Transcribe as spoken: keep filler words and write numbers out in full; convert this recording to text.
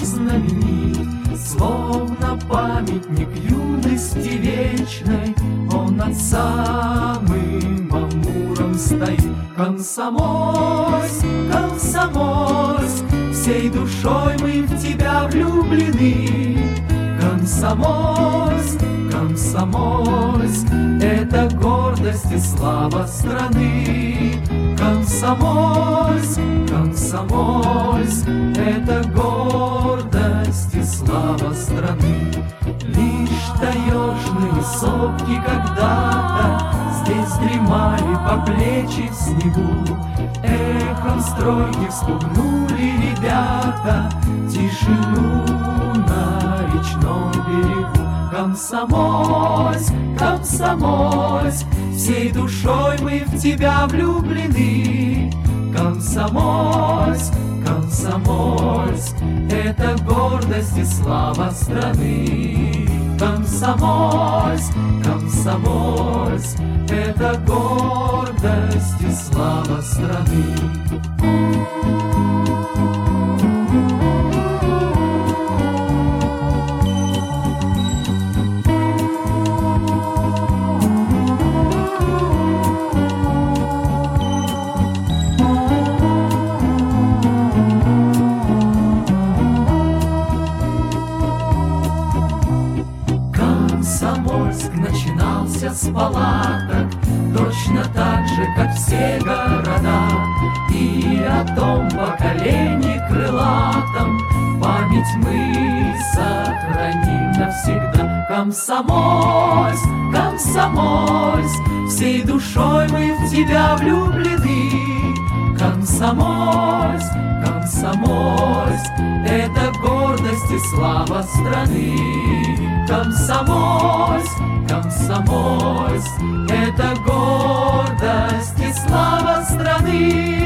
знаменит, словно памятник юности вечной. Он над самым Амуром стоит. Комсомольск, Комсомольск, всей душой мы в тебя влюблены. Комсомольск, Комсомольск, это гордость и слава страны. Комсомольск, Комсомольск, это гордость и слава страны. Лишь таежные сопки когда-то здесь дремали по плечи в снегу. Эхом стройки вспугнули ребята тишину на речном берегу. Комсомольск, Комсомольск, всей душой мы в тебя влюблены. Комсомольск, Комсомольск, это гордость и слава страны. Комсомольск, Комсомольск, это гордость и слава страны. Комсомольск начинался с палаток, точно так же, как все города. И о том поколении крылатом память мы сохраним навсегда. Комсомольск, Комсомольск, всей душой мы в тебя влюблены. Комсомольск, Комсомольск, это гордость и слава страны. Комсомольск, Комсомольск, это гордость и слава страны.